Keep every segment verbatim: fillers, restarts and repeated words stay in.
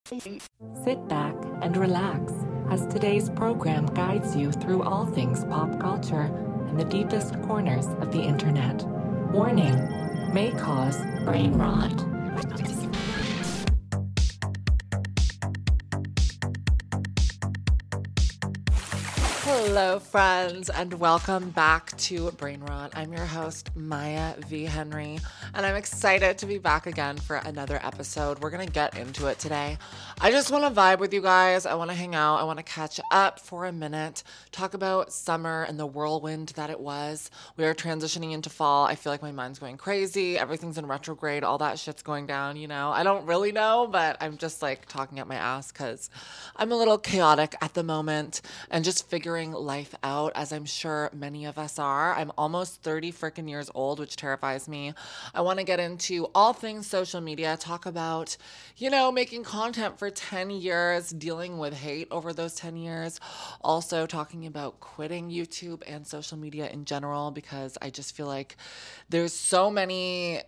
Sit back and relax as today's program guides you through all things pop culture and the deepest corners of the internet. Warning, may cause brain rot. Hello, friends, and welcome back to Brain Rot. I'm your host, Maya V. Henry, and I'm excited to be back again for another episode. We're going to get into it today. I just want to vibe with you guys. I want to hang out. I want to catch up for a minute, talk about summer and the whirlwind that it was. We are transitioning into fall. I feel like my mind's going crazy. Everything's in retrograde. All that shit's going down, you know. I don't really know, but I'm just like talking at my ass because I'm a little chaotic at the moment and just figuring life out, as I'm sure many of us are. I'm almost thirty freaking years old, which terrifies me. I want to get into all things social media, talk about, you know, making content for ten years, dealing with hate over those ten years, also talking about quitting YouTube and social media in general, because I just feel like there's so many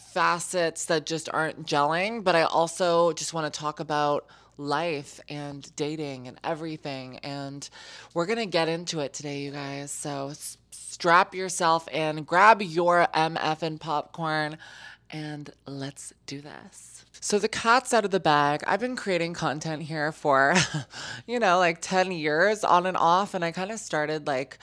facets that just aren't gelling, but I also just want to talk about life and dating and everything, and we're gonna get into it today, you guys. So s- strap yourself in, grab your M F and popcorn, and let's do this. So the cat's out of the bag. I've been creating content here for you know like ten years on and off, and I kind of started like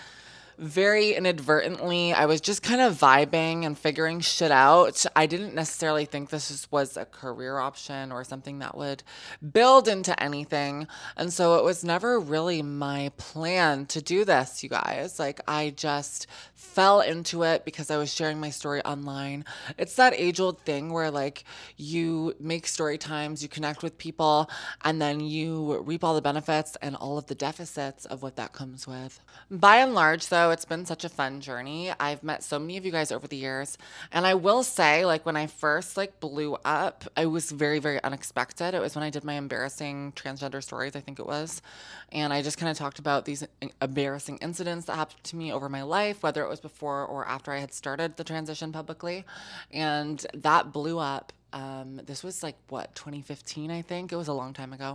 very inadvertently. I was just kind of vibing and figuring shit out. I didn't necessarily think this was a career option or something that would build into anything. And so it was never really my plan to do this, you guys. Like, I just fell into it because I was sharing my story online. It's that age-old thing where like you make story times, you connect with people, and then you reap all the benefits and all of the deficits of what that comes with. By and large, though, it's been such a fun journey. I've met so many of you guys over the years, and I will say, like, when I first like blew up, it was very, very unexpected. It was when I did my embarrassing transgender stories, I think it was, and I just kind of talked about these embarrassing incidents that happened to me over my life, whether it was before or after I had started the transition publicly, and that blew up. Um, this was like, what, twenty fifteen, I think? It was a long time ago.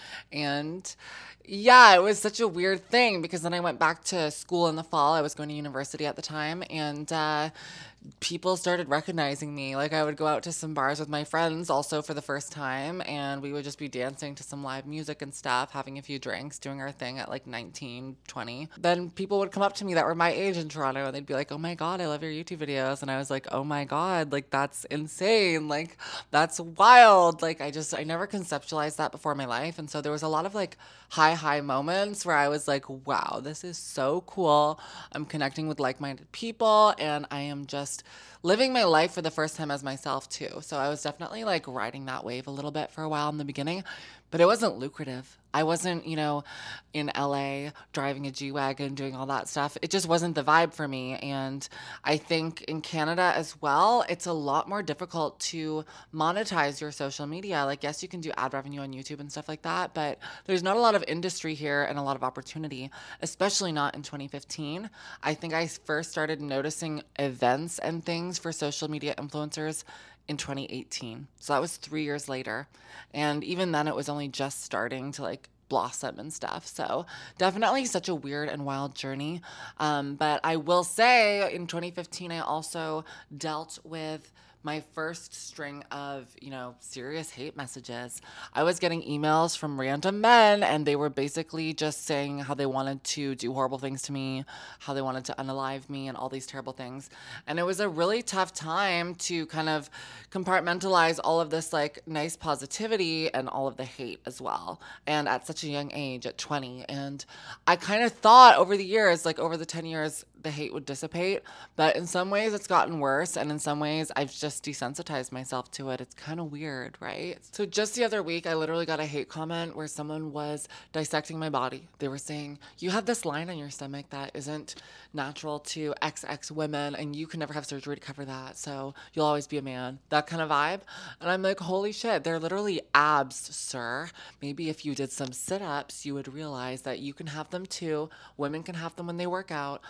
And yeah, it was such a weird thing because then I went back to school in the fall. I was going to university at the time, and uh, people started recognizing me. Like, I would go out to some bars with my friends also for the first time, and we would just be dancing to some live music and stuff, having a few drinks, doing our thing at like nineteen, twenty. Then people would come up to me that were my age in Toronto, and they'd be like, "Oh my God, I love your YouTube videos." And I was like, "Oh my God, like that's insane. Like, that's wild." Like, I just, I never conceptualized that before in my life. And so there was a lot of like high, high moments where I was like, wow, this is so cool. I'm connecting with like-minded people, and I am just living my life for the first time as myself too. So I was definitely like riding that wave a little bit for a while in the beginning, but it wasn't lucrative. I wasn't, you know, in L A driving a G-Wagon, doing all that stuff. It just wasn't the vibe for me. And I think in Canada as well, it's a lot more difficult to monetize your social media. Like, yes, you can do ad revenue on YouTube and stuff like that, but there's not a lot of industry here and a lot of opportunity, especially not in twenty fifteen. I think I first started noticing events and things for social media influencers in twenty eighteen. So that was three years later. And even then it was only just starting to like blossom and stuff. So definitely such a weird and wild journey. Um, but I will say in twenty fifteen, I also dealt with my first string of, you know, serious hate messages. I was getting emails from random men, and they were basically just saying how they wanted to do horrible things to me, how they wanted to unalive me, and all these terrible things. And it was a really tough time to kind of compartmentalize all of this like nice positivity and all of the hate as well. And at such a young age, at twenty. And I kind of thought over the years, like over the ten years, the hate would dissipate, but in some ways it's gotten worse, and in some ways I've just desensitized myself to it. It's kind of weird, right? So just the other week, I literally got a hate comment where someone was dissecting my body. They were saying, "You have this line on your stomach that isn't natural to X X women, and you can never have surgery to cover that, so you'll always be a man." That kind of vibe. And I'm like, holy shit, they're literally abs, sir. Maybe if you did some sit-ups, you would realize that you can have them too. Women can have them when they work out. I do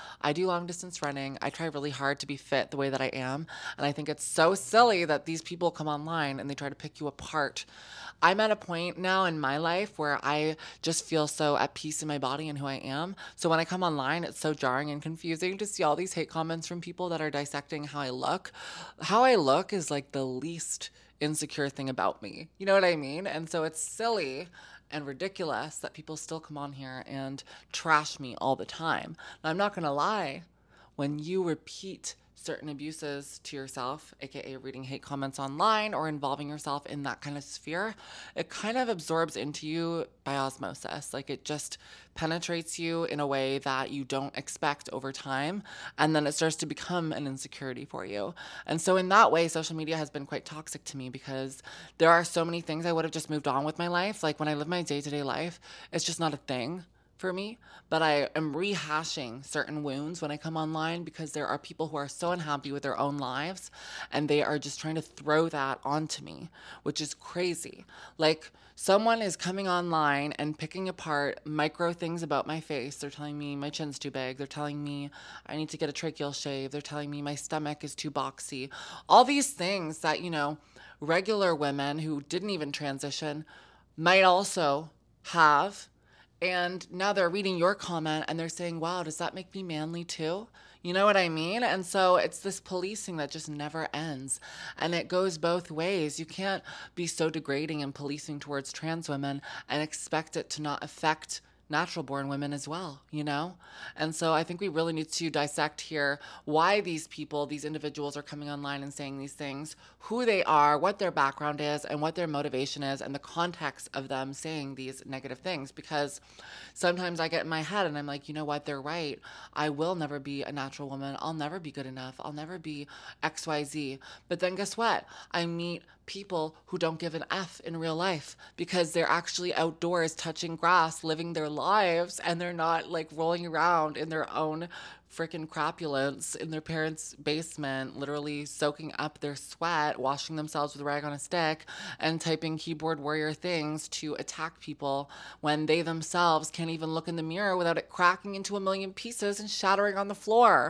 do long distance running. I try really hard to be fit the way that I am. And I think it's so silly that these people come online and they try to pick you apart. I'm at a point now in my life where I just feel so at peace in my body and who I am. So when I come online, it's so jarring and confusing to see all these hate comments from people that are dissecting how I look. How I look is like the least insecure thing about me. You know what I mean? And so it's silly and ridiculous that people still come on here and trash me all the time. Now, I'm not going to lie. When you repeat certain abuses to yourself, aka reading hate comments online or involving yourself in that kind of sphere, it kind of absorbs into you by osmosis. Like it just penetrates you in a way that you don't expect over time, and then it starts to become an insecurity for you. And so in that way, social media has been quite toxic to me because there are so many things I would have just moved on with my life. Like when I live my day-to-day life, it's just not a thing for me, but I am rehashing certain wounds when I come online because there are people who are so unhappy with their own lives and they are just trying to throw that onto me, which is crazy. Like someone is coming online and picking apart micro things about my face. They're telling me my chin's too big. They're telling me I need to get a tracheal shave. They're telling me my stomach is too boxy. All these things that, you know, regular women who didn't even transition might also have. And now they're reading your comment and they're saying, wow, does that make me manly too? You know what I mean? And so it's this policing that just never ends. And it goes both ways. You can't be so degrading and policing towards trans women and expect it to not affect natural born women as well, you know? And so I think we really need to dissect here why these people, these individuals are coming online and saying these things, who they are, what their background is, and what their motivation is, and the context of them saying these negative things. Because sometimes I get in my head and I'm like, you know what, they're right. I will never be a natural woman. I'll never be good enough. I'll never be X Y Z. But then guess what? I meet people who don't give an F in real life because they're actually outdoors touching grass, living their lives, and they're not like rolling around in their own freaking crapulence in their parents' basement, literally soaking up their sweat, washing themselves with a rag on a stick, and typing keyboard warrior things to attack people when they themselves can't even look in the mirror without it cracking into a million pieces and shattering on the floor.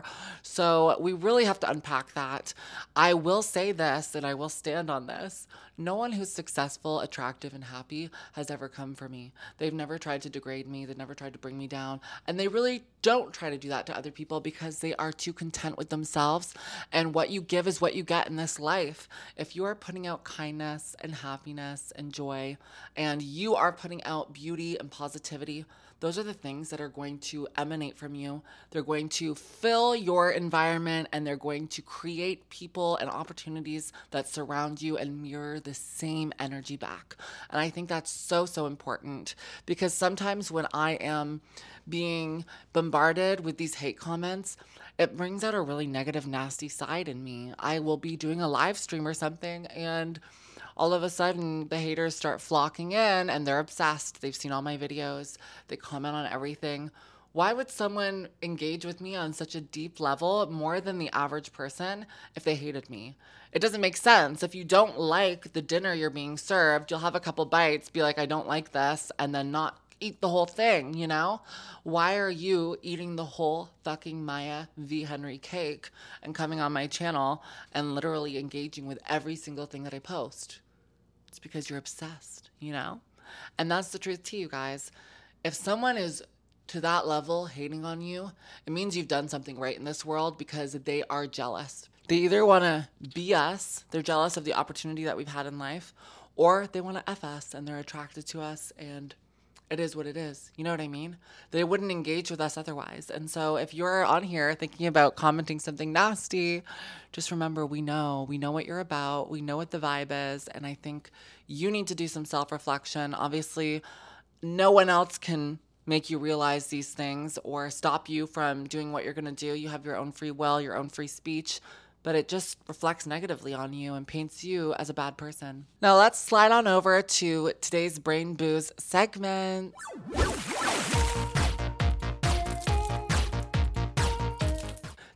So we really have to unpack that. I will say this, and I will stand on this. No one who's successful, attractive, and happy has ever come for me. They've never tried to degrade me. They've never tried to bring me down. And they really don't try to do that to other people because they are too content with themselves. And what you give is what you get in this life. If you are putting out kindness and happiness and joy, and you are putting out beauty and positivity, those are the things that are going to emanate from you. They're going to fill your environment, and they're going to create people and opportunities that surround you and mirror the same energy back. And I think that's so, so important, because sometimes when I am being bombarded with these hate comments, it brings out a really negative, nasty side in me. I will be doing a live stream or something, and all of a sudden the haters start flocking in and they're obsessed. They've seen all my videos. They comment on everything. Why would someone engage with me on such a deep level more than the average person if they hated me? It doesn't make sense. If you don't like the dinner you're being served, you'll have a couple bites, be like, I don't like this, and then not eat the whole thing, you know? Why are you eating the whole fucking Maya V. Henry cake and coming on my channel and literally engaging with every single thing that I post? It's because you're obsessed, you know? And that's the truth too, you guys. If someone is to that level hating on you, it means you've done something right in this world because they are jealous. They either want to be us, they're jealous of the opportunity that we've had in life, or they want to F us and they're attracted to us, and it is what it is. You know what I mean? They wouldn't engage with us otherwise. And so if you're on here thinking about commenting something nasty, just remember, we know. We know what you're about. We know what the vibe is. And I think you need to do some self-reflection. Obviously, no one else can make you realize these things or stop you from doing what you're going to do. You have your own free will, your own free speech. But it just reflects negatively on you and paints you as a bad person. Now let's slide on over to today's Brain Booze segment.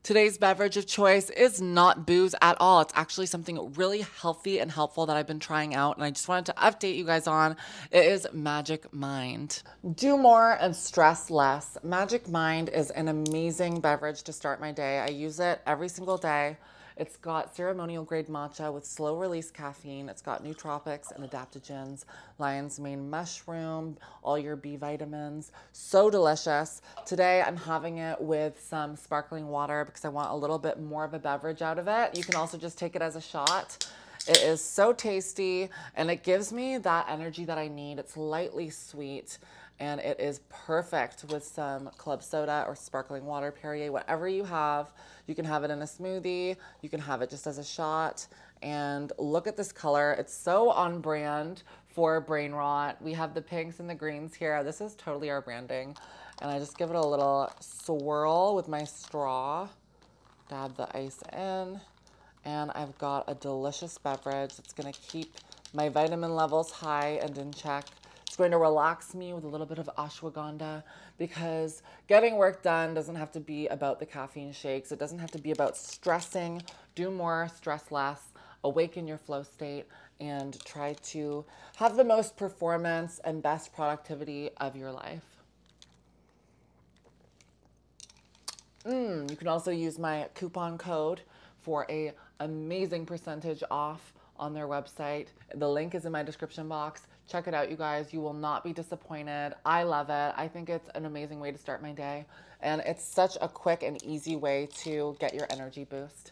Today's beverage of choice is not booze at all. It's actually something really healthy and helpful that I've been trying out, and I just wanted to update you guys on. It is Magic Mind. Do more and stress less. Magic Mind is an amazing beverage to start my day. I use it every single day. It's got ceremonial grade matcha with slow release caffeine. It's got nootropics and adaptogens, lion's mane mushroom, all your B vitamins. So delicious. Today I'm having it with some sparkling water because I want a little bit more of a beverage out of it. You can also just take it as a shot. It is so tasty and it gives me that energy that I need. It's lightly sweet and it is perfect with some club soda or sparkling water, Perrier, whatever you have. You can have it in a smoothie. You can have it just as a shot. And look at this color. It's so on brand for Brain Rot. We have the pinks and the greens here. This is totally our branding. And I just give it a little swirl with my straw. Dab the ice in. And I've got a delicious beverage that's gonna keep my vitamin levels high and in check. It's going to relax me with a little bit of ashwagandha because getting work done doesn't have to be about the caffeine shakes. It doesn't have to be about stressing. Do more, stress less, awaken your flow state, and try to have the most performance and best productivity of your life. Mm, you can also use my coupon code for a amazing percentage off on their website. The link is in my description box. Check it out, you guys. You will not be disappointed. I love it. I think it's an amazing way to start my day. And it's such a quick and easy way to get your energy boost.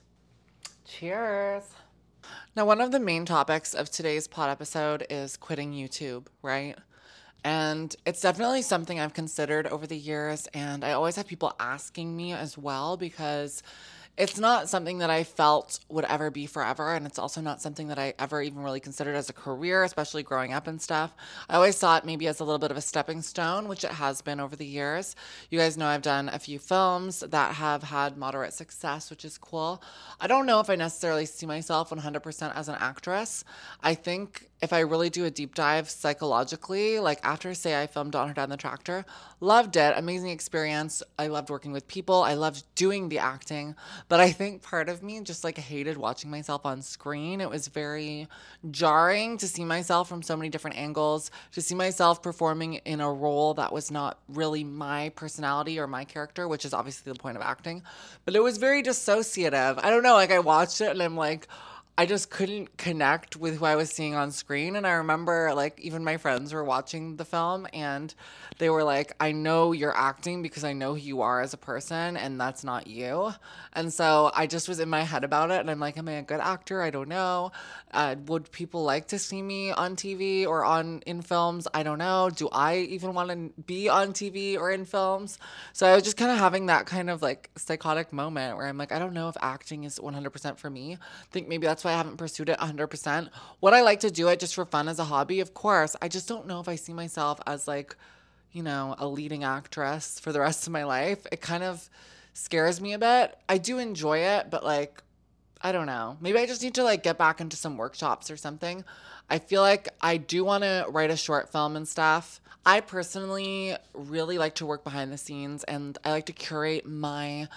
Cheers. Now, one of the main topics of today's pod episode is quitting YouTube, right? And it's definitely something I've considered over the years. And I always have people asking me as well because it's not something that I felt would ever be forever, and it's also not something that I ever even really considered as a career, especially growing up and stuff. I always saw it maybe as a little bit of a stepping stone, which it has been over the years. You guys know I've done a few films that have had moderate success, which is cool. I don't know if I necessarily see myself one hundred percent as an actress. I think if I really do a deep dive psychologically, like after, say, I filmed Don Her Dad and the Tractor, loved it, amazing experience. I loved working with people. I loved doing the acting. But I think part of me just like hated watching myself on screen. It was very jarring to see myself from so many different angles, to see myself performing in a role that was not really my personality or my character, which is obviously the point of acting. But it was very dissociative. I don't know, like I watched it and I'm like, I just couldn't connect with who I was seeing on screen. And I remember like even my friends were watching the film and they were like, I know you're acting because I know who you are as a person and that's not you. And so I just was in my head about it and I'm like, am I a good actor? I don't know. Uh, would people like to see me on T V or on in films? I don't know. Do I even want to be on T V or in films? So I was just kind of having that kind of like psychotic moment where I'm like, I don't know if acting is one hundred percent for me. I think maybe that's why I haven't pursued it one hundred percent. Would I like to do it just for fun as a hobby? Of course. I just don't know if I see myself as like, you know, a leading actress for the rest of my life. It kind of scares me a bit. I do enjoy it, but like, I don't know. Maybe I just need to like get back into some workshops or something. I feel like I do want to write a short film and stuff. I personally really like to work behind the scenes and I like to curate my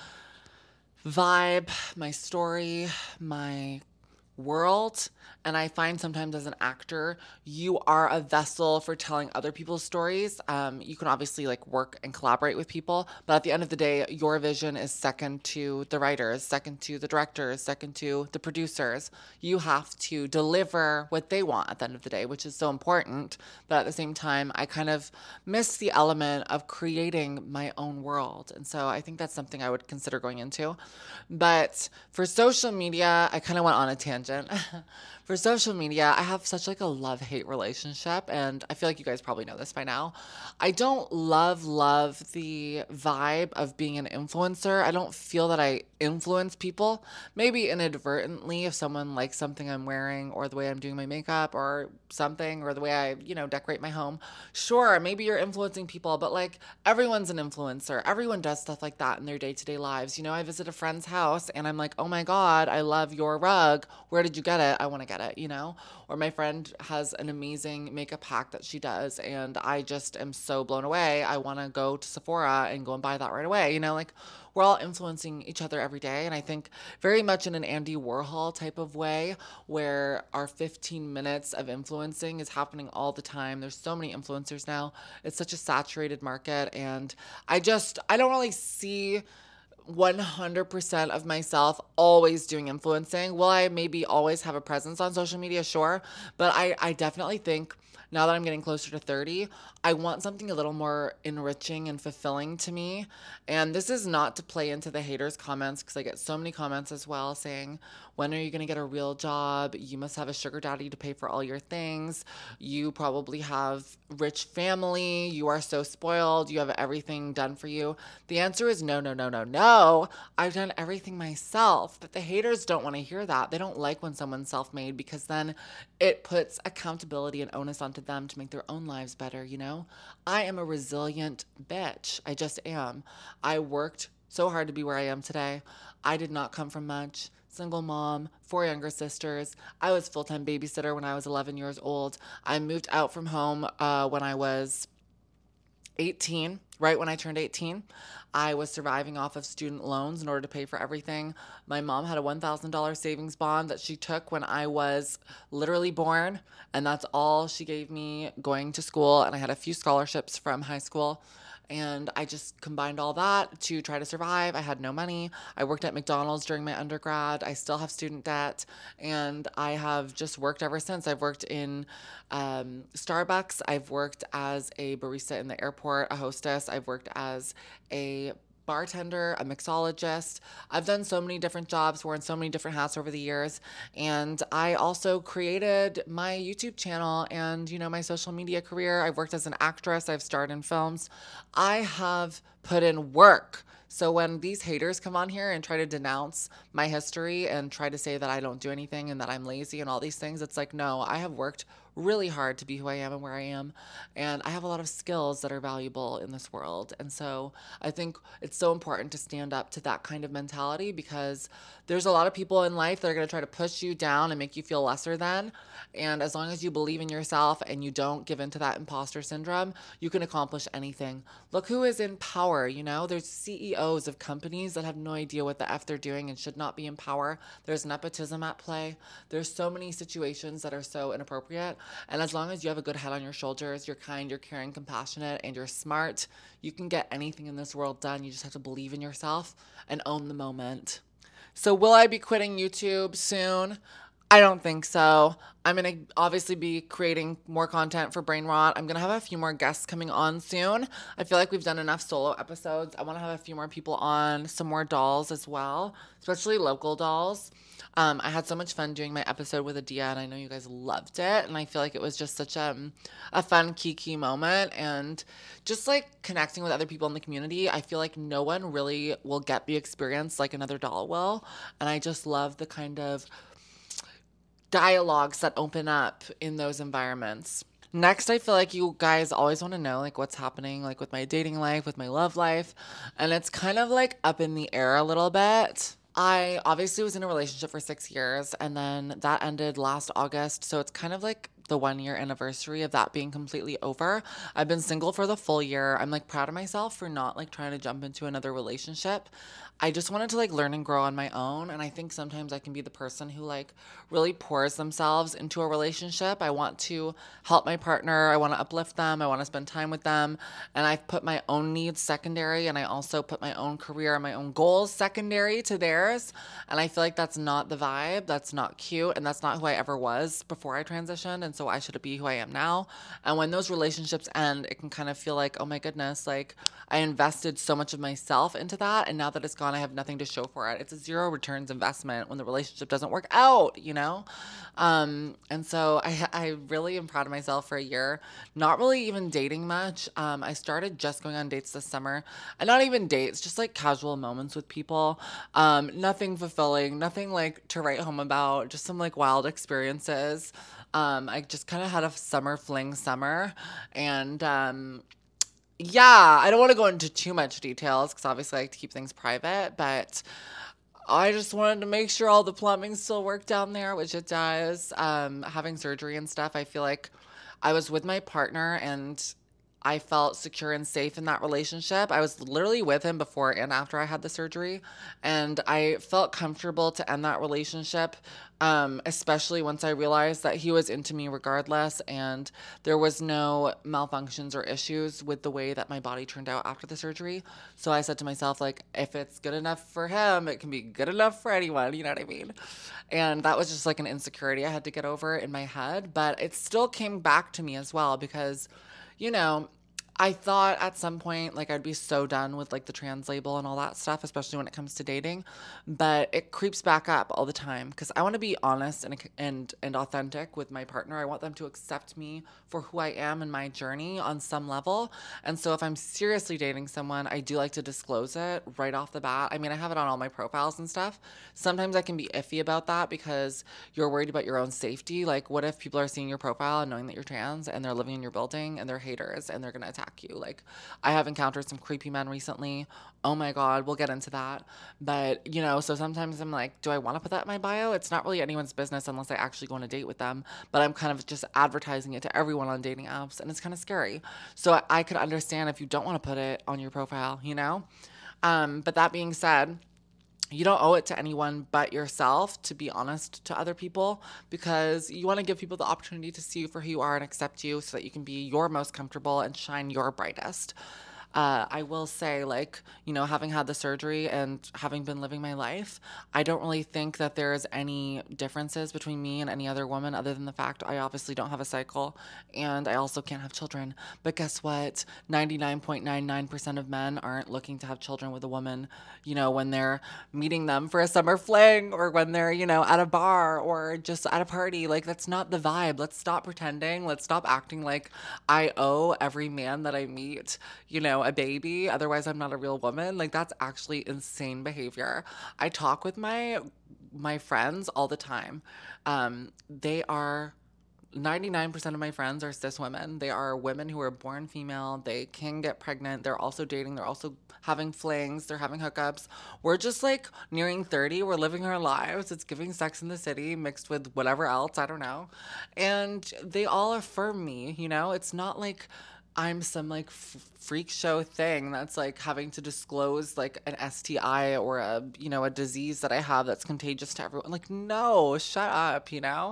vibe, my story, my world. And I find sometimes as an actor, you are a vessel for telling other people's stories. Um, you can obviously like work and collaborate with people, but at the end of the day, your vision is second to the writers, second to the directors, second to the producers. You have to deliver what they want at the end of the day, which is so important. But at the same time, I kind of miss the element of creating my own world. And so I think that's something I would consider going into. But for social media, I kind of went on a tangent. For social media, I have such like a love-hate relationship, and I feel like you guys probably know this by now. I don't love, love the vibe of being an influencer. I don't feel that I influence people. Maybe inadvertently if someone likes something I'm wearing or the way I'm doing my makeup or something or the way I, you know, decorate my home. Sure, maybe you're influencing people, but like everyone's an influencer. Everyone does stuff like that in their day-to-day lives. You know, I visit a friend's house and I'm like, oh my God, I love your rug. Where did you get it? I want to get get it, you know? Or my friend has an amazing makeup hack that she does, and I just am so blown away. I want to go to Sephora and go and buy that right away, you know? Like, we're all influencing each other every day. And I think very much in an Andy Warhol type of way, where our fifteen minutes of influencing is happening all the time. There's so many influencers now. It's such a saturated market. And I just, I don't really see one hundred percent of myself always doing influencing. Will I maybe always have a presence on social media? Sure. But I, I definitely think now that I'm getting closer to thirty, I want something a little more enriching and fulfilling to me. And this is not to play into the haters' comments, because I get so many comments as well saying, when are you going to get a real job? You must have a sugar daddy to pay for all your things. You probably have rich family. You are so spoiled. You have everything done for you. The answer is no, no, no, no, no. I've done everything myself. But the haters don't want to hear that. They don't like when someone's self-made, because then it puts accountability and onus onto them to make their own lives better, you know? I am a resilient bitch. I just am. I worked so hard to be where I am today. I did not come from much. Single mom, four younger sisters. I was full-time babysitter when I was eleven years old. I moved out from home uh, when I was eighteen, right when I turned eighteen. I was surviving off of student loans in order to pay for everything. My mom had a one thousand dollars savings bond that she took when I was literally born, and that's all she gave me going to school. And I had a few scholarships from high school. And I just combined all that to try to survive. I had no money. I worked at McDonald's during my undergrad. I still have student debt. And I have just worked ever since. I've worked in um, Starbucks. I've worked as a barista in the airport, a hostess. I've worked as a bartender, a mixologist. I've done so many different jobs, worn so many different hats over the years. And I also created my YouTube channel and, you know, my social media career. I've worked as an actress. I've starred in films. I have put in work. So when these haters come on here and try to denounce my history and try to say that I don't do anything and that I'm lazy and all these things, it's like, no, I have worked really hard to be who I am and where I am. And I have a lot of skills that are valuable in this world. And so I think it's so important to stand up to that kind of mentality, because there's a lot of people in life that are going to try to push you down and make you feel lesser than. And as long as you believe in yourself and you don't give into that imposter syndrome, you can accomplish anything. Look who is in power, you know? There's C E Os of companies that have no idea what the F they're doing and should not be in power. There's nepotism at play. There's so many situations that are so inappropriate. And as long as you have a good head on your shoulders, you're kind, you're caring, compassionate, and you're smart, you can get anything in this world done. You just have to believe in yourself and own the moment. So will I be quitting YouTube soon? I don't think so. I'm going to obviously be creating more content for Brain Rot. I'm going to have a few more guests coming on soon. I feel like we've done enough solo episodes. I want to have a few more people on, some more dolls as well, especially local dolls. Um, I had so much fun doing my episode with Adia, and I know you guys loved it. And I feel like it was just such a, a fun kiki moment. And just like connecting with other people in the community, I feel like no one really will get the experience like another doll will. And I just love the kind of dialogues that open up in those environments. Next, I feel like you guys always want to know like what's happening like with my dating life, with my love life. And it's kind of like up in the air a little bit. I obviously was in a relationship for six years and then that ended last August. So it's kind of like the one year anniversary of that being completely over. I've been single for the full year. I'm like proud of myself for not like trying to jump into another relationship. I just wanted to like learn and grow on my own. And I think sometimes I can be the person who like really pours themselves into a relationship. I want to help my partner. I want to uplift them. I want to spend time with them. And I've put my own needs secondary. And I also put my own career and my own goals secondary to theirs. And I feel like that's not the vibe. That's not cute. And that's not who I ever was before I transitioned. And so why should it be who I am now? And when those relationships end, it can kind of feel like, oh my goodness, like I invested so much of myself into that. And now that it's gone, I have nothing to show for it. It's a zero returns investment when the relationship doesn't work out, you know? Um, and so I, I really am proud of myself for a year, not really even dating much. Um, I started just going on dates this summer, and not even dates, just like casual moments with people. Um, nothing fulfilling, nothing like to write home about, just some like wild experiences. Um, I just kind of had a summer fling summer, and um, yeah, I don't want to go into too much details because obviously I like to keep things private, but I just wanted to make sure all the plumbing still worked down there, which it does. Um, having surgery and stuff, I feel like I was with my partner and I felt secure and safe in that relationship. I was literally with him before and after I had the surgery, and I felt comfortable to end that relationship, um, especially once I realized that he was into me regardless, and there was no malfunctions or issues with the way that my body turned out after the surgery. So I said to myself, like, if it's good enough for him, it can be good enough for anyone. You know what I mean? And that was just like an insecurity I had to get over in my head, but it still came back to me as well because, you know, I thought at some point like I'd be so done with like the trans label and all that stuff, especially when it comes to dating, but it creeps back up all the time because I want to be honest and and and authentic with my partner. I want them to accept me for who I am in my journey on some level. And so if I'm seriously dating someone, I do like to disclose it right off the bat. I mean, I have it on all my profiles and stuff. Sometimes I can be iffy about that because you're worried about your own safety. Like, what if people are seeing your profile and knowing that you're trans and they're living in your building and they're haters and they're going to attack you? Like, I have encountered some creepy men recently. Oh my God, we'll get into that. But, you know, so sometimes I'm like, do I want to put that in my bio? It's not really anyone's business unless I actually go on a date with them. But I'm kind of just advertising it to everyone on dating apps, and it's kind of scary. So I, I could understand if you don't want to put it on your profile, you know? Um, but that being said, you don't owe it to anyone but yourself to be honest to other people because you want to give people the opportunity to see you for who you are and accept you so that you can be your most comfortable and shine your brightest. Uh, I will say, like, you know, having had the surgery and having been living my life, I don't really think that there's any differences between me and any other woman other than the fact I obviously don't have a cycle and I also can't have children. But guess what? ninety-nine point nine nine percent of men aren't looking to have children with a woman, you know, when they're meeting them for a summer fling or when they're, you know, at a bar or just at a party. Like, that's not the vibe. Let's stop pretending. Let's stop acting like I owe every man that I meet, you know, a baby, otherwise I'm not a real woman. Like, that's actually insane behavior. I talk with my my friends all the time. Um, they are ninety-nine percent of my friends are cis women. They are women who are born female. They can get pregnant. They're also dating. They're also having flings. They're having hookups. We're just like nearing thirty. We're living our lives. It's giving Sex in the City mixed with whatever else. I don't know. And they all affirm me, you know? It's not like I'm some like f- freak show thing that's like having to disclose like an S T I or a, you know, a disease that I have that's contagious to everyone. Like, no, shut up, you know?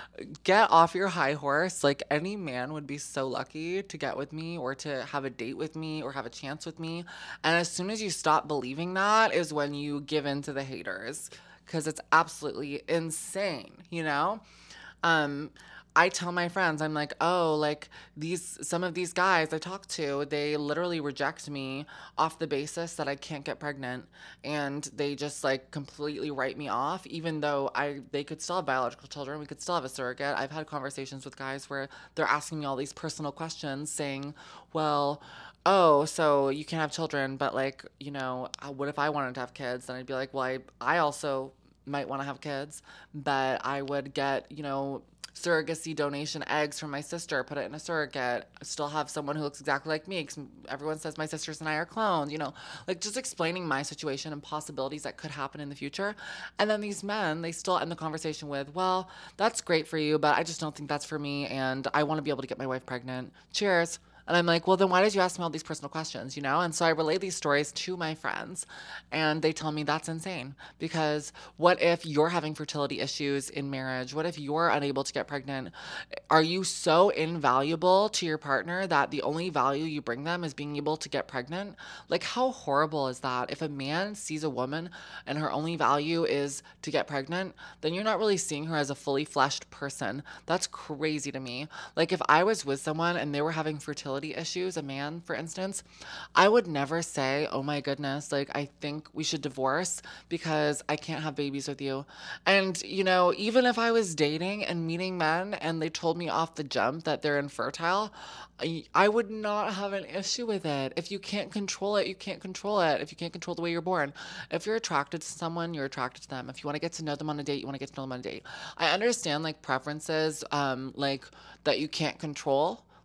Get off your high horse. Like, any man would be so lucky to get with me or to have a date with me or have a chance with me. And as soon as you stop believing that is when you give in to the haters because it's absolutely insane, you know? Um, I tell my friends, I'm like, oh, like these, some of these guys I talk to, they literally reject me off the basis that I can't get pregnant. And they just like completely write me off, even though I, they could still have biological children. We could still have a surrogate. I've had conversations with guys where they're asking me all these personal questions saying, well, oh, so you can't have children, but like, you know, what if I wanted to have kids? And I'd be like, well, I, I also might want to have kids, but I would get, you know, surrogacy donation eggs from my sister, put it in a surrogate, still have someone who looks exactly like me, because everyone says my sisters and I are clones, you know, like just explaining my situation and possibilities that could happen in the future. And then these men, they still end the conversation with, well, that's great for you, but I just don't think that's for me, and I want to be able to get my wife pregnant. Cheers. And I'm like, well, then why did you ask me all these personal questions, you know? And so I relay these stories to my friends, and they tell me that's insane. Because what if you're having fertility issues in marriage? What if you're unable to get pregnant? Are you so invaluable to your partner that the only value you bring them is being able to get pregnant? Like, how horrible is that? If a man sees a woman and her only value is to get pregnant, then you're not really seeing her as a fully fleshed person. That's crazy to me. Like, if I was with someone and they were having fertility issues, a man, for instance, I would never say, oh my goodness, like, I think we should divorce because I can't have babies with you. And, you know, even if I was dating and meeting men and they told me off the jump that they're infertile, I, I would not have an issue with it. If you can't control it, you can't control it. If you can't control the way you're born. If you're attracted to someone, you're attracted to them. If you want to get to know them on a date, you want to get to know them on a date. I understand, like, preferences, um, like, that you can't control.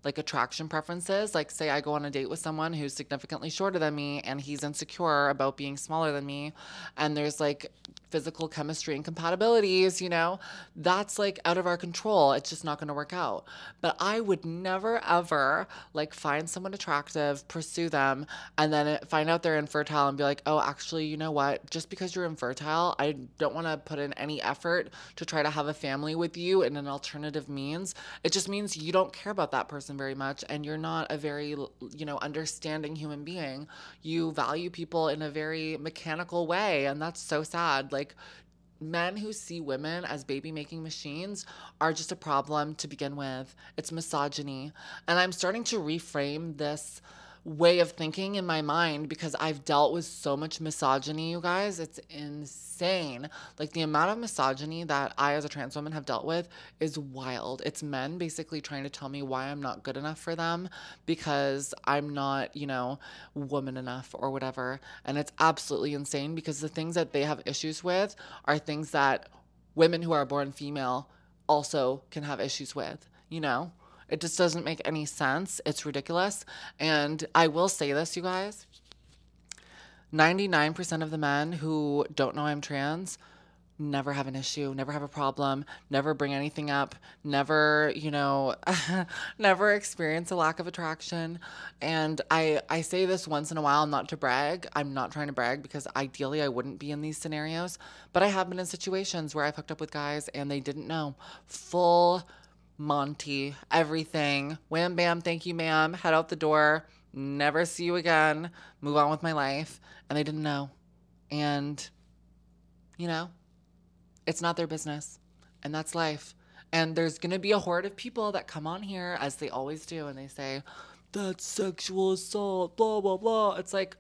like attraction preferences. Like say I go on a date with someone who's significantly shorter than me and he's insecure about being smaller than me, and there's like physical chemistry and compatibilities, you know, that's like out of our control. It's just not going to work out. But I would never ever like find someone attractive, pursue them, and then find out they're infertile and be like, oh, actually, you know what? Just because you're infertile, I don't want to put in any effort to try to have a family with you in an alternative means. It just means you don't care about that person very much, and you're not a very, you know, understanding human being. You value people in a very mechanical way, and that's so sad. Like, men who see women as baby making machines are just a problem to begin with. It's misogyny. And I'm starting to reframe this way of thinking in my mind because I've dealt with so much misogyny, you guys. It's insane. Like the amount of misogyny that I as a trans woman have dealt with is wild. It's men basically trying to tell me why I'm not good enough for them because I'm not, you know, woman enough or whatever. And it's absolutely insane because the things that they have issues with are things that women who are born female also can have issues with, you know? It just doesn't make any sense. It's ridiculous. And I will say this, you guys. ninety-nine percent of the men who don't know I'm trans never have an issue, never have a problem, never bring anything up, never, you know, never experience a lack of attraction. And I, I say this once in a while, not to brag. I'm not trying to brag because ideally I wouldn't be in these scenarios. But I have been in situations where I've hooked up with guys and they didn't know. Full Monty, everything. Wham, bam, thank you, ma'am. Head out the door. Never see you again. Move on with my life. And they didn't know. And, you know, it's not their business. And that's life. And there's going to be a horde of people that come on here, as they always do, and they say, that's sexual assault, blah, blah, blah. It's like,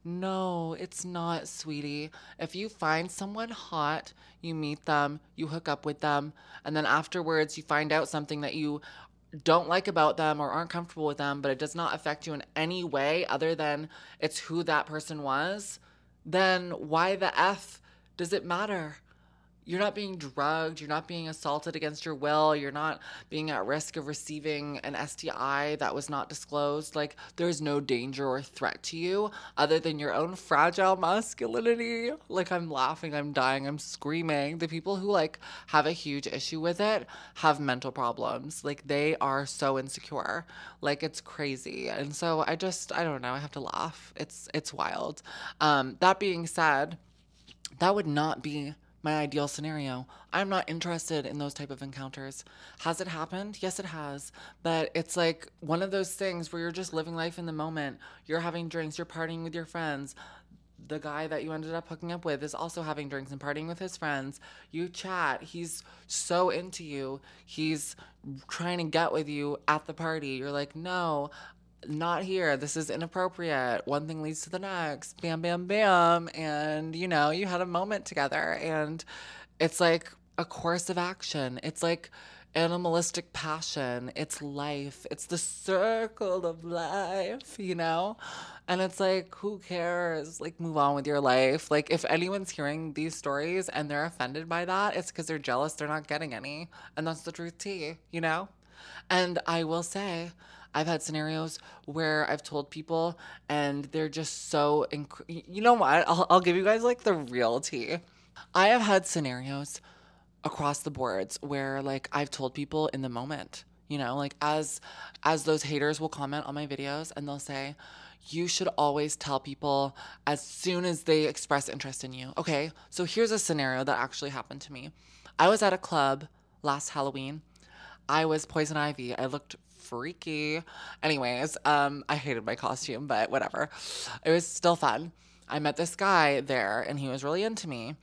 no, it's not, sweetie. If you find someone hot, you meet them, you hook up with them, and then afterwards you find out something that you don't like about them or aren't comfortable with them, but it does not affect you in any way other than it's who that person was, then why the F does it matter? You're not being drugged. You're not being assaulted against your will. You're not being at risk of receiving an S T I that was not disclosed. Like, there's no danger or threat to you other than your own fragile masculinity. Like, I'm laughing, I'm dying, I'm screaming. The people who, like, have a huge issue with it have mental problems. Like, they are so insecure. Like, it's crazy. And so I just, I don't know, I have to laugh. It's, it's wild. Um, that being said, that would not be my ideal scenario. I'm not interested in those type of encounters. Has it happened? Yes, it has. But it's like one of those things where you're just living life in the moment. You're having drinks, you're partying with your friends. The guy that you ended up hooking up with is also having drinks and partying with his friends. You chat. He's so into you. He's trying to get with you at the party. You're like, no, not here. This is inappropriate. One thing leads to the next. Bam, bam, bam. And, you know, you had a moment together. And it's like a course of action. It's like animalistic passion. It's life. It's the circle of life, you know? And it's like, who cares? Like, move on with your life. Like, if anyone's hearing these stories and they're offended by that, it's because they're jealous they're not getting any. And that's the truth tea, you know? And I will say, I've had scenarios where I've told people and they're just so, inc- you know what? I'll, I'll give you guys like the real tea. I have had scenarios across the boards where like I've told people in the moment, you know, like as, as those haters will comment on my videos and they'll say, you should always tell people as soon as they express interest in you. Okay. So here's a scenario that actually happened to me. I was at a club last Halloween. I was Poison Ivy. I looked freaky. Anyways, um, I hated my costume, but whatever. It was still fun. I met this guy there and he was really into me.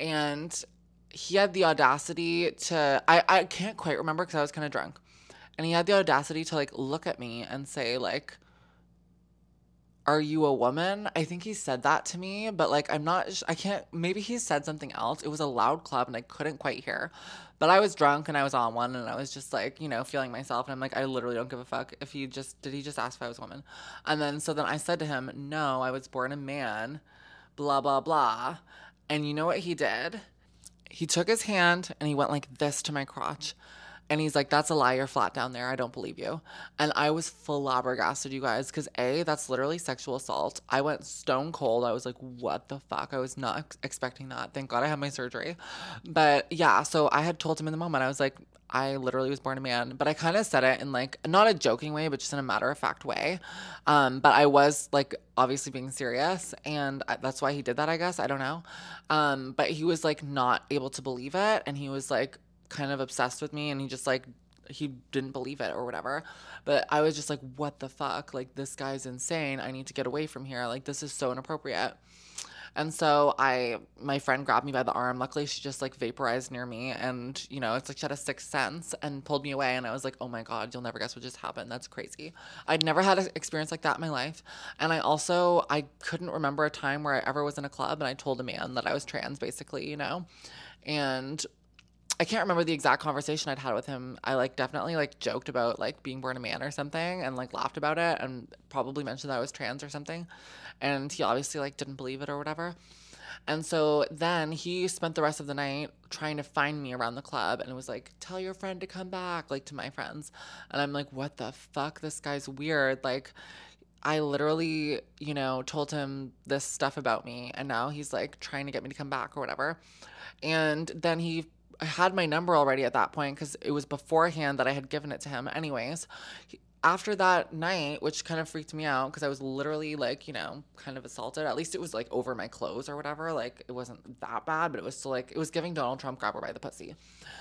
And he had the audacity to, I, I can't quite remember because I was kind of drunk. And he had the audacity to like look at me and say like, are you a woman? I think he said that to me, but like, I'm not, I can't, maybe he said something else. It was a loud club and I couldn't quite hear, but I was drunk and I was on one and I was just like, you know, feeling myself. And I'm like, I literally don't give a fuck if he just, did he just ask if I was a woman? And then, so then I said to him, no, I was born a man, blah, blah, blah. And you know what he did? He took his hand and he went like this to my crotch. And he's like, that's a lie. You're flat down there. I don't believe you. And I was flabbergasted, you guys, because A, that's literally sexual assault. I went stone cold. I was like, what the fuck? I was not ex- expecting that. Thank God I had my surgery. But yeah, so I had told him in the moment, I was like, I literally was born a man. But I kind of said it in like, not a joking way, but just in a matter of fact way. Um, but I was like, obviously being serious. And I, that's why he did that, I guess. I don't know. Um, but he was like not able to believe it. And he was like, kind of obsessed with me, and he just like he didn't believe it or whatever. But I was just like, what the fuck, like this guy's insane. I need to get away from here, like this is so inappropriate. And so I my friend grabbed me by the arm. Luckily she just like vaporized near me, and you know, it's like she had a sixth sense and pulled me away. And I was like, oh my God, you'll never guess what just happened. That's crazy. I'd never had an experience like that in my life. And I also I couldn't remember a time where I ever was in a club and I told a man that I was trans, basically, you know. And I can't remember the exact conversation I'd had with him. I like definitely like joked about like being born a man or something, and like laughed about it, and probably mentioned that I was trans or something. And he obviously like didn't believe it or whatever. And so then he spent the rest of the night trying to find me around the club, and it was like, tell your friend to come back, like to my friends. And I'm like, what the fuck? This guy's weird. Like, I literally, you know, told him this stuff about me, and now he's like trying to get me to come back or whatever. And then he I had my number already at that point, because it was beforehand that I had given it to him anyways. After that night, which kind of freaked me out because I was literally like, you know, kind of assaulted. At least it was like over my clothes or whatever. Like it wasn't that bad, but it was still like, it was giving Donald Trump grab her by the pussy.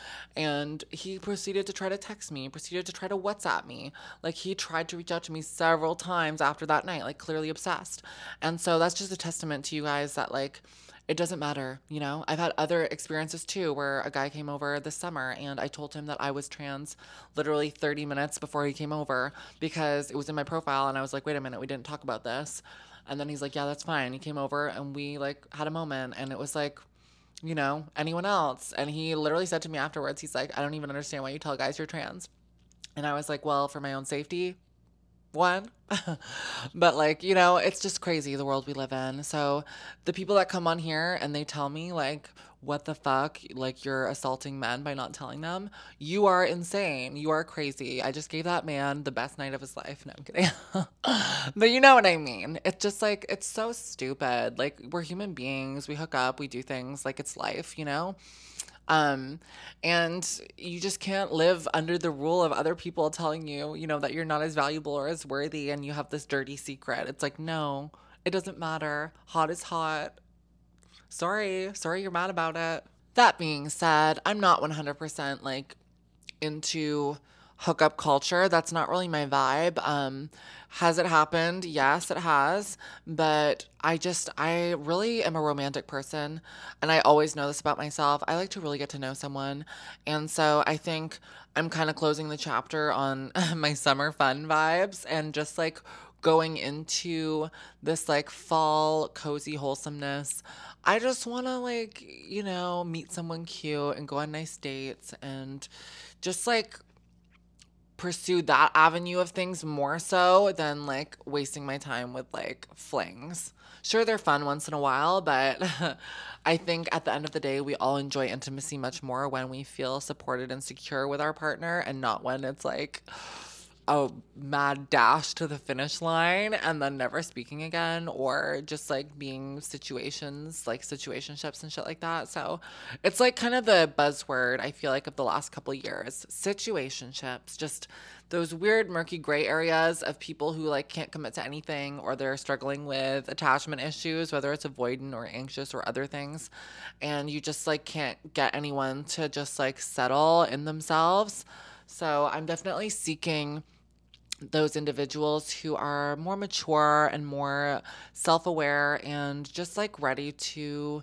And he proceeded to try to text me, proceeded to try to WhatsApp me. Like he tried to reach out to me several times after that night, like clearly obsessed. And so that's just a testament to you guys that like, it doesn't matter, you know? I've had other experiences too where a guy came over this summer and I told him that I was trans literally thirty minutes before he came over because it was in my profile, and I was like, wait a minute, we didn't talk about this. And then he's like, yeah, that's fine. He came over and we like had a moment, and it was like, you know, anyone else. And he literally said to me afterwards, he's like, I don't even understand why you tell guys you're trans. And I was like, well, for my own safety, one. But like, you know, it's just crazy the world we live in. So the people that come on here and they tell me like, what the fuck, like you're assaulting men by not telling them, you are insane, you are crazy. I just gave that man the best night of his life. No, I'm kidding. But you know what I mean. It's just like, it's so stupid. Like, we're human beings, we hook up, we do things, like it's life, you know. Um, and you just can't live under the rule of other people telling you, you know, that you're not as valuable or as worthy, and you have this dirty secret. It's like, no, it doesn't matter. Hot is hot. Sorry. Sorry you're mad about it. That being said, I'm not one hundred percent like into hookup culture. That's not really my vibe. Um, has it happened? Yes, it has. But I just, I really am a romantic person. And I always know this about myself. I like to really get to know someone. And so I think I'm kind of closing the chapter on my summer fun vibes and just like going into this like fall cozy wholesomeness. I just want to like, you know, meet someone cute and go on nice dates and just like pursue that avenue of things more so than like wasting my time with like flings. Sure, they're fun once in a while, but I think at the end of the day, we all enjoy intimacy much more when we feel supported and secure with our partner, and not when it's like a mad dash to the finish line and then never speaking again, or just like being situations like situationships and shit like that. So it's like kind of the buzzword, I feel like, of the last couple of years, situationships, just those weird murky gray areas of people who like can't commit to anything, or they're struggling with attachment issues, whether it's avoidant or anxious or other things, and you just like can't get anyone to just like settle in themselves. So I'm definitely seeking those individuals who are more mature and more self-aware and just like ready to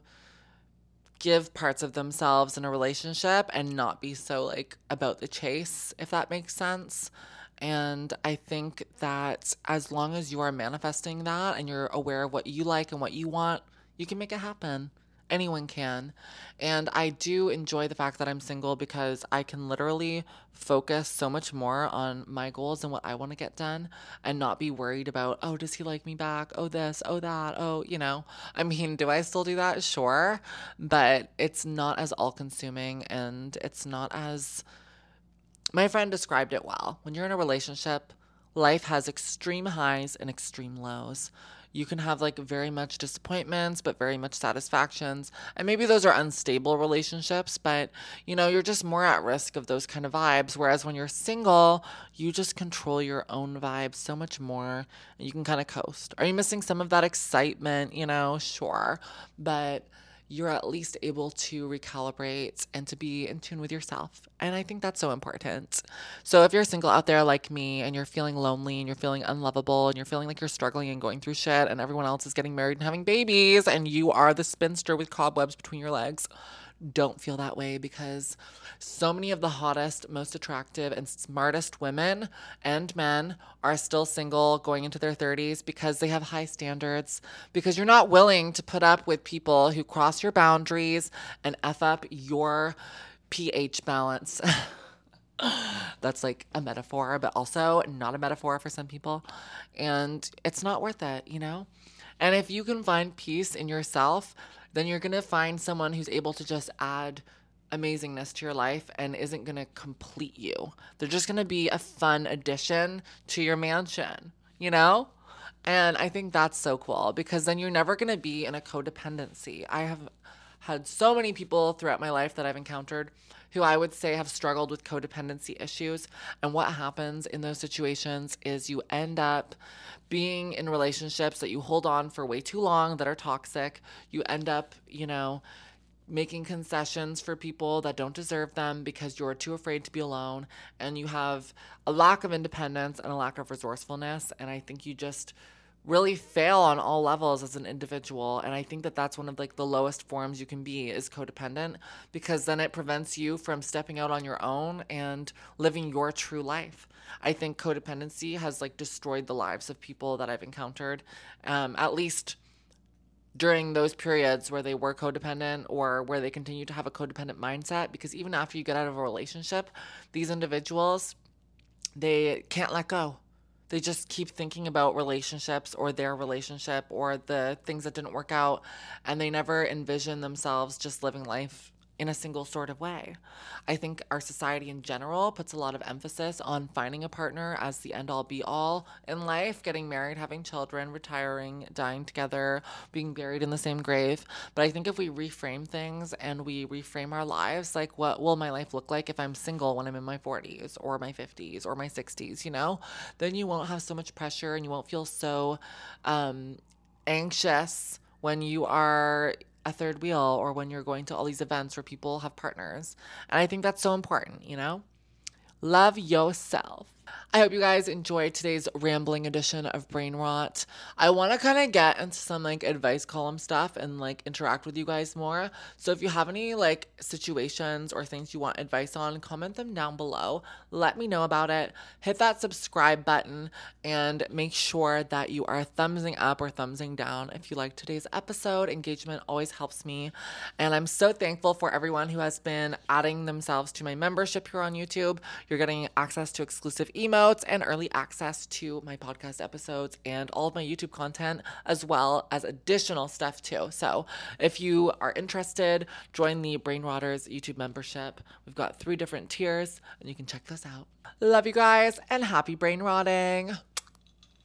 give parts of themselves in a relationship and not be so like about the chase, if that makes sense. And I think that as long as you are manifesting that and you're aware of what you like and what you want, you can make it happen. Anyone can. And I do enjoy the fact that I'm single because I can literally focus so much more on my goals and what I want to get done and not be worried about, oh, does he like me back? Oh, this, oh, that, oh, you know. I mean, do I still do that? Sure. But it's not as all consuming, and it's not as My friend described it well. When you're in a relationship, life has extreme highs and extreme lows. You can have like very much disappointments, but very much satisfactions. And maybe those are unstable relationships, but you know, you're just more at risk of those kind of vibes. Whereas when you're single, you just control your own vibes so much more. And you can kind of coast. Are you missing some of that excitement? You know, sure. But you're at least able to recalibrate and to be in tune with yourself. And I think that's so important. So if you're single out there like me and you're feeling lonely and you're feeling unlovable and you're feeling like you're struggling and going through shit and everyone else is getting married and having babies and you are the spinster with cobwebs between your legs, don't feel that way, because so many of the hottest, most attractive, and smartest women and men are still single going into their thirties because they have high standards, because you're not willing to put up with people who cross your boundaries and F up your pH balance. That's like a metaphor, but also not a metaphor for some people. And it's not worth it, you know? And if you can find peace in yourself, then you're going to find someone who's able to just add amazingness to your life and isn't going to complete you. They're just going to be a fun addition to your mansion, you know? And I think that's so cool, because then you're never going to be in a codependency. I have had so many people throughout my life that I've encountered who I would say have struggled with codependency issues. And what happens in those situations is you end up being in relationships that you hold on for way too long that are toxic. You end up, you know, making concessions for people that don't deserve them because you're too afraid to be alone, and you have a lack of independence and a lack of resourcefulness. And I think you just really fail on all levels as an individual. And I think that that's one of like the lowest forms you can be, is codependent, because then it prevents you from stepping out on your own and living your true life. I think codependency has like destroyed the lives of people that I've encountered, um, at least during those periods where they were codependent or where they continue to have a codependent mindset. Because even after you get out of a relationship, these individuals, they can't let go. They just keep thinking about relationships or their relationship or the things that didn't work out, and they never envision themselves just living life in a single sort of way. I think our society in general puts a lot of emphasis on finding a partner as the end all be all in life, getting married, having children, retiring, dying together, being buried in the same grave. But I think if we reframe things and we reframe our lives, like, what will my life look like if I'm single when I'm in my forties or my fifties or my sixties, you know, then you won't have so much pressure and you won't feel so um, anxious when you are a third wheel or when you're going to all these events where people have partners. And I think that's so important, you know? Love yourself. I hope you guys enjoyed today's rambling edition of Brain Rot. I want to kind of get into some like advice column stuff and like interact with you guys more. So if you have any like situations or things you want advice on, comment them down below. Let me know about it. Hit that subscribe button and make sure that you are thumbsing up or thumbsing down if you like today's episode. Engagement always helps me. And I'm so thankful for everyone who has been adding themselves to my membership here on YouTube. You're getting access to exclusive emotes and early access to my podcast episodes and all of my YouTube content, as well as additional stuff too. So if you are interested, join the Brain Rotters YouTube membership. We've got three different tiers and you can check those out. Love you guys and happy brain rotting.